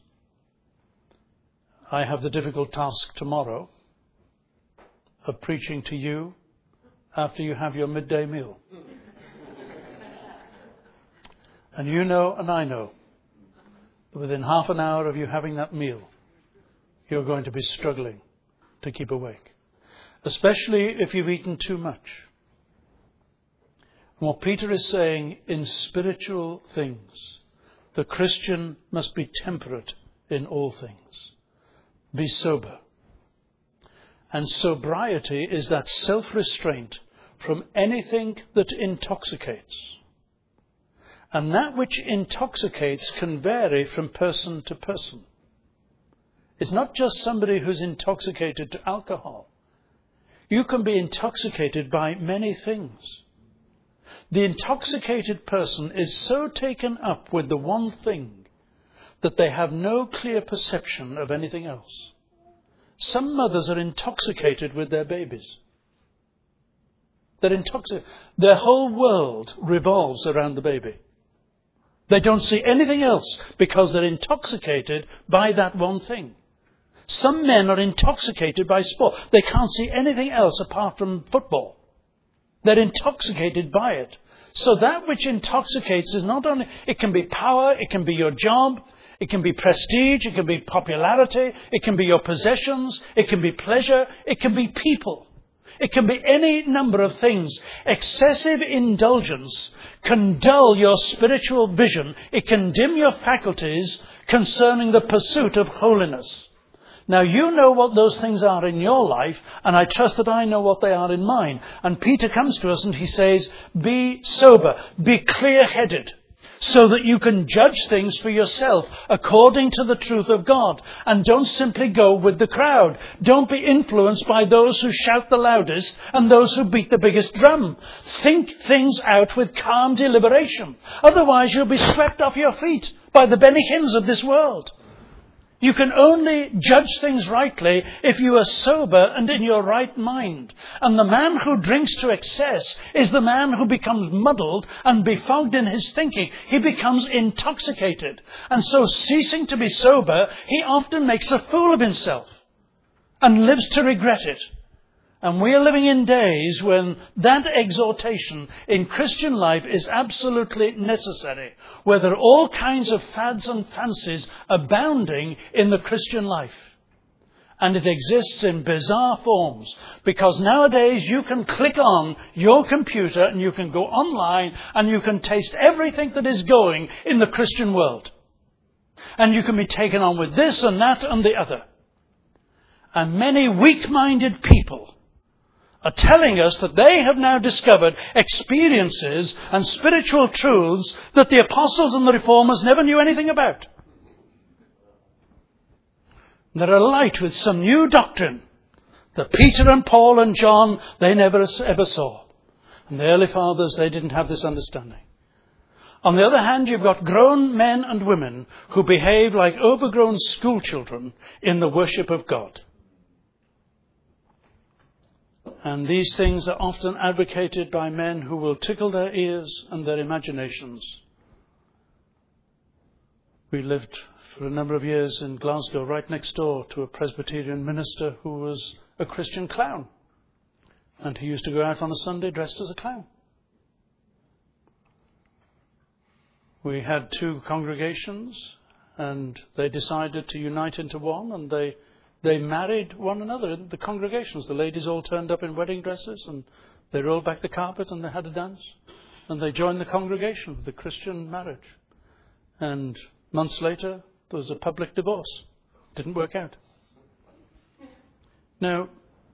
I have the difficult task tomorrow of preaching to you after you have your midday meal. And you know and I know that within half an hour of you having that meal, you're going to be struggling to keep awake. Especially if you've eaten too much. And what Peter is saying, in spiritual things, the Christian must be temperate in all things. Be sober. And sobriety is that self-restraint from anything that intoxicates. And that which intoxicates can vary from person to person. It's not just somebody who's intoxicated to alcohol. You can be intoxicated by many things. The intoxicated person is so taken up with the one thing that they have no clear perception of anything else. Some mothers are intoxicated with their babies. They're intoxicated. Their whole world revolves around the baby. They don't see anything else because they're intoxicated by that one thing. Some men are intoxicated by sport. They can't see anything else apart from football. They're intoxicated by it. So that which intoxicates is not only, it can be power, it can be your job, it can be prestige, it can be popularity, it can be your possessions, it can be pleasure, it can be people. It can be any number of things. Excessive indulgence can dull your spiritual vision. It can dim your faculties concerning the pursuit of holiness. Now, you know what those things are in your life, and I trust that I know what they are in mine. And Peter comes to us and he says, be sober, be clear-headed, so that you can judge things for yourself according to the truth of God. And don't simply go with the crowd. Don't be influenced by those who shout the loudest and those who beat the biggest drum. Think things out with calm deliberation. Otherwise, you'll be swept off your feet by the Benny Hinns of this world. You can only judge things rightly if you are sober and in your right mind. And the man who drinks to excess is the man who becomes muddled and befogged in his thinking. He becomes intoxicated. And so, ceasing to be sober, he often makes a fool of himself and lives to regret it. And we are living in days when that exhortation in Christian life is absolutely necessary, where there are all kinds of fads and fancies abounding in the Christian life. And it exists in bizarre forms, because nowadays you can click on your computer and you can go online and you can taste everything that is going in the Christian world. And you can be taken on with this and that and the other. And many weak-minded people are telling us that they have now discovered experiences and spiritual truths that the apostles and the reformers never knew anything about. They're alight with some new doctrine that Peter and Paul and John, they never ever saw. And the early fathers, they didn't have this understanding. On the other hand, you've got grown men and women who behave like overgrown schoolchildren in the worship of God. And these things are often advocated by men who will tickle their ears and their imaginations. We lived for a number of years in Glasgow, right next door to a Presbyterian minister who was a Christian clown. And he used to go out on a Sunday dressed as a clown. We had two congregations, and they decided to unite into one, and they married one another in the congregations. The ladies all turned up in wedding dresses, and they rolled back the carpet and they had a dance. And they joined the congregation with the Christian marriage. And months later, there was a public divorce. Didn't work out. Now,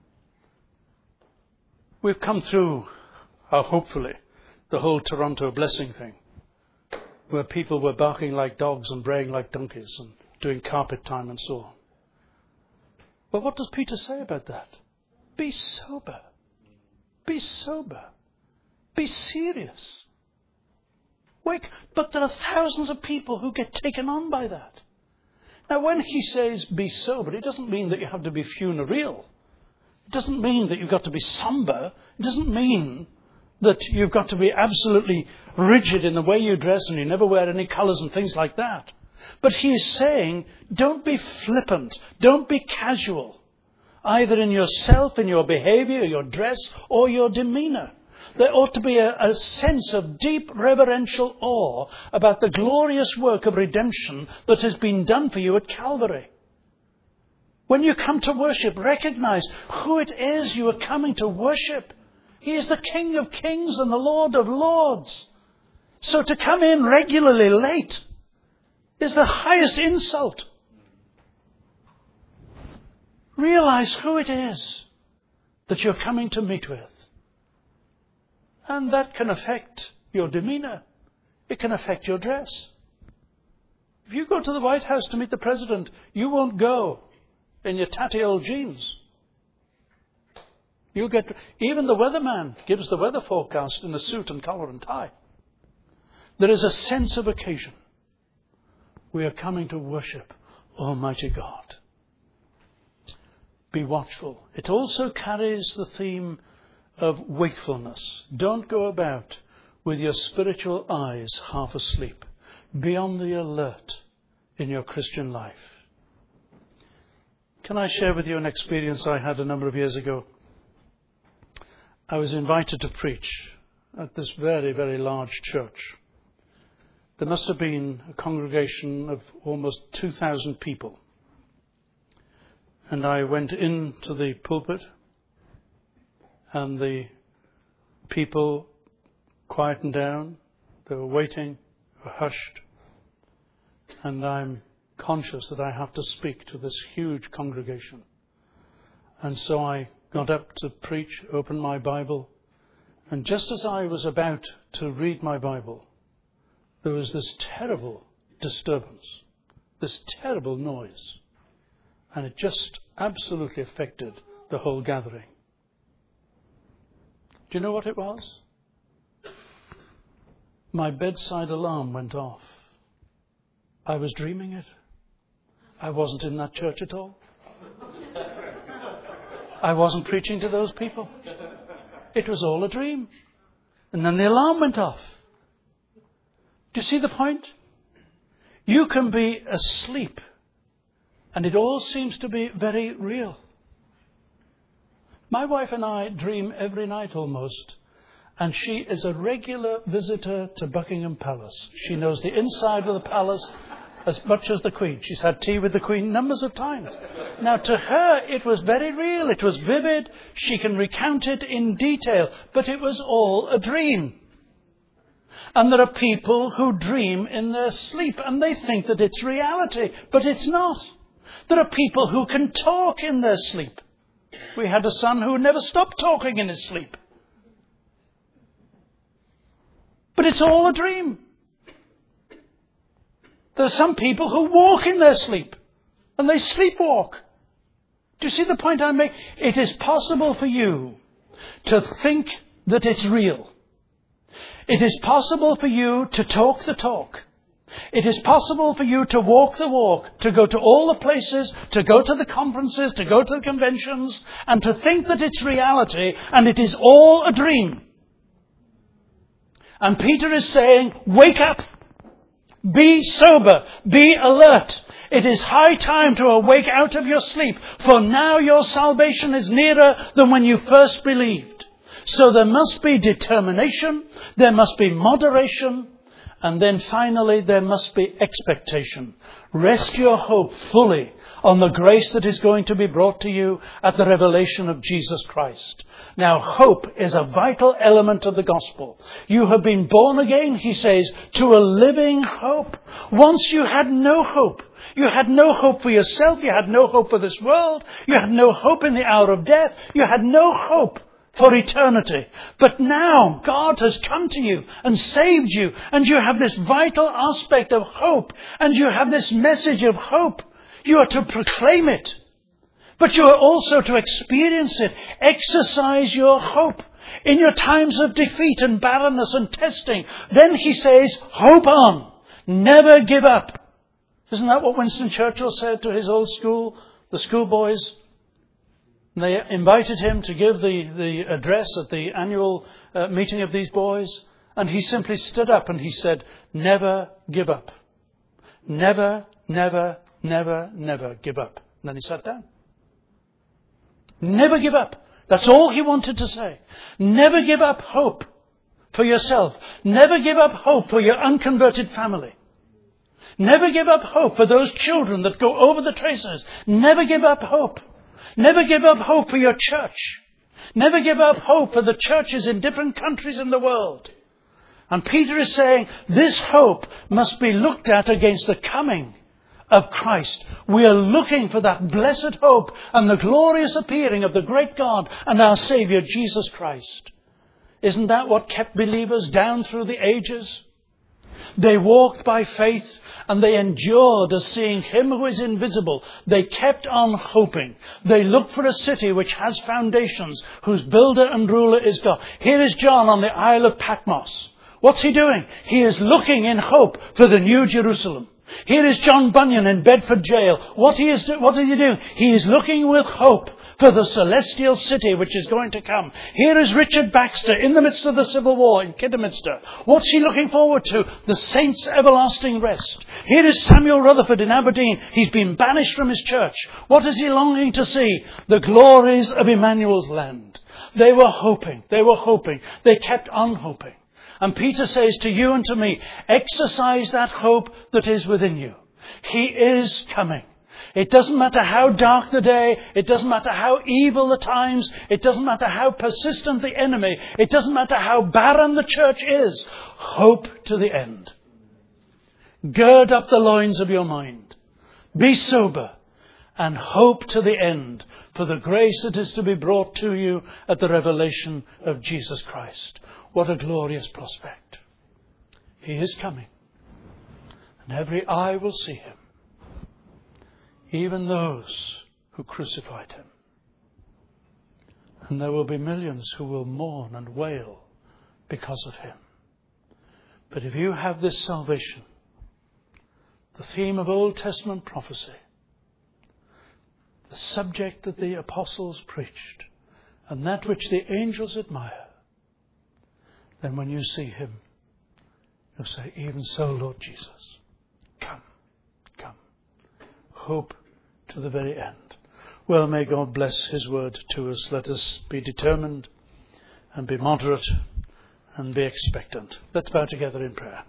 we've come through, hopefully, the whole Toronto blessing thing, where people were barking like dogs and braying like donkeys and doing carpet time and so on. But what does Peter say about that? Be sober. Be sober. Be serious. Wake. But there are thousands of people who get taken on by that. Now, when he says be sober, it doesn't mean that you have to be funereal. It doesn't mean that you've got to be somber. It doesn't mean that you've got to be absolutely rigid in the way you dress and you never wear any colours and things like that. But he is saying, don't be flippant, don't be casual, either in yourself, in your behaviour, your dress, or your demeanour. There ought to be a sense of deep reverential awe about the glorious work of redemption that has been done for you at Calvary. When you come to worship, recognize who it is you are coming to worship. He is the King of Kings and the Lord of Lords. So to come in regularly late is the highest insult. Realize who it is that you're coming to meet with. And that can affect your demeanor. It can affect your dress. If you go to the White House to meet the President, you won't go in your tatty old jeans. Even the weatherman gives the weather forecast in a suit and collar and tie. There is a sense of occasion. We are coming to worship Almighty God. Be watchful. It also carries the theme of wakefulness. Don't go about with your spiritual eyes half asleep. Be on the alert in your Christian life. Can I share with you an experience I had a number of years ago? I was invited to preach at this very, very large church. There must have been a congregation of almost 2,000 people. And I went into the pulpit, and the people quietened down. They were waiting, were hushed. And I'm conscious that I have to speak to this huge congregation. And so I got up to preach, opened my Bible, and just as I was about to read my Bible, there was this terrible disturbance, this terrible noise, and it just absolutely affected the whole gathering. Do you know what it was? My bedside alarm went off. I was dreaming it. I wasn't in that church at all. I wasn't preaching to those people. It was all a dream. And then the alarm went off. Do you see the point? You can be asleep, and it all seems to be very real. My wife and I dream every night almost, and she is a regular visitor to Buckingham Palace. She knows the inside of the palace as much as the Queen. She's had tea with the Queen numbers of times. Now, to her, it was very real. It was vivid. She can recount it in detail, but it was all a dream. And there are people who dream in their sleep, and they think that it's reality, but it's not. There are people who can talk in their sleep. We had a son who never stopped talking in his sleep. But it's all a dream. There are some people who walk in their sleep, and they sleepwalk. Do you see the point I make? It is possible for you to think that it's real. It is possible for you to talk the talk. It is possible for you to walk the walk, to go to all the places, to go to the conferences, to go to the conventions, and to think that it's reality, and it is all a dream. And Peter is saying, wake up, be sober, be alert. It is high time to awake out of your sleep, for now your salvation is nearer than when you first believed. So there must be determination, there must be moderation, and then finally there must be expectation. Rest your hope fully on the grace that is going to be brought to you at the revelation of Jesus Christ. Now, hope is a vital element of the gospel. You have been born again, he says, to a living hope. Once you had no hope. You had no hope for yourself. You had no hope for this world. You had no hope in the hour of death. You had no hope for eternity. But now God has come to you and saved you, and you have this vital aspect of hope, and you have this message of hope. You are to proclaim it, but you are also to experience it. Exercise your hope in your times of defeat and barrenness and testing. Then he says, hope on, never give up. Isn't that what Winston Churchill said to his old school, the schoolboys? They invited him to give the address at the annual meeting of these boys. And he simply stood up and he said, never give up. Never, never, never, never give up. And then he sat down. Never give up. That's all he wanted to say. Never give up hope for yourself. Never give up hope for your unconverted family. Never give up hope for those children that go over the traces. Never give up hope. Never give up hope for your church. Never give up hope for the churches in different countries in the world. And Peter is saying this hope must be looked at against the coming of Christ. We are looking for that blessed hope and the glorious appearing of the great God and our Saviour, Jesus Christ. Isn't that what kept believers down through the ages? They walked by faith and they endured as seeing him who is invisible. They kept on hoping. They looked for a city which has foundations, whose builder and ruler is God. Here is John on the Isle of Patmos. What's he doing? He is looking in hope for the New Jerusalem. Here is John Bunyan in Bedford jail. What is he doing? He is looking with hope for the celestial city which is going to come. Here is Richard Baxter in the midst of the Civil War in Kidderminster. What's he looking forward to? The saints' everlasting rest. Here is Samuel Rutherford in Aberdeen. He's been banished from his church. What is he longing to see? The glories of Emmanuel's land. They were hoping. They were hoping. They kept on hoping. And Peter says to you and to me, exercise that hope that is within you. He is coming. It doesn't matter how dark the day. It doesn't matter how evil the times. It doesn't matter how persistent the enemy. It doesn't matter how barren the church is. Hope to the end. Gird up the loins of your mind. Be sober and hope to the end for the grace that is to be brought to you at the revelation of Jesus Christ. What a glorious prospect. He is coming. And every eye will see him. Even those who crucified him. And there will be millions who will mourn and wail because of him. But if you have this salvation, the theme of Old Testament prophecy, the subject that the apostles preached, and that which the angels admire, then when you see him, you'll say, even so, Lord Jesus, come, come. Hope to the very end. Well, may God bless his word to us. Let us be determined and be moderate and be expectant. Let's bow together in prayer.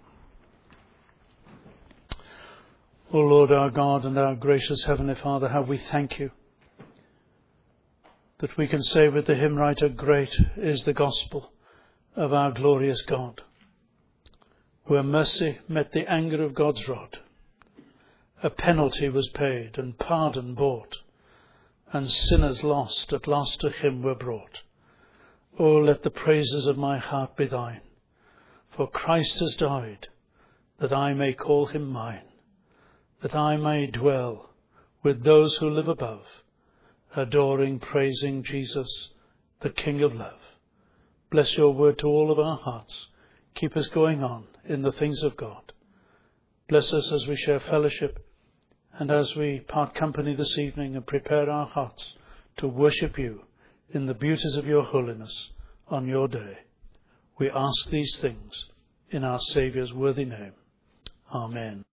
O Lord, our God and our gracious Heavenly Father, how we thank you that we can say with the hymn writer, great is the gospel of our glorious God, where mercy met the anger of God's rod. A penalty was paid and pardon bought, and sinners lost at last to him were brought. Oh, let the praises of my heart be thine, for Christ has died, that I may call him mine, that I may dwell with those who live above, adoring, praising Jesus, the King of love. Bless your word to all of our hearts. Keep us going on in the things of God. Bless us as we share fellowship and as we part company this evening and prepare our hearts to worship you in the beauties of your holiness on your day. We ask these things in our Saviour's worthy name. Amen.